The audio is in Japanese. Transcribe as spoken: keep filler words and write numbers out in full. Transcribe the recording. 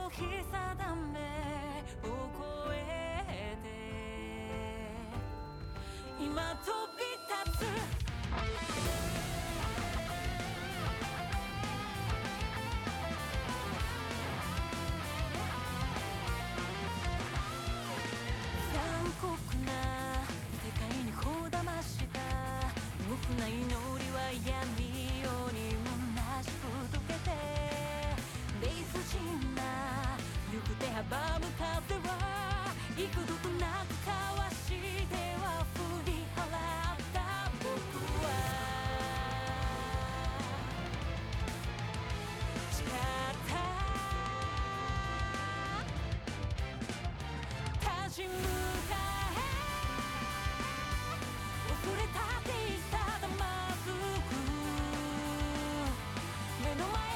を日定めを越えて今飛び立つ残酷な世界にこだました無垢な祈りは闇夜に虚しく溶けて理不尽な行く手阻む風は幾度となくかわしては振り払った僕は誓った立ち向かえ忘れたっていただまずく目の前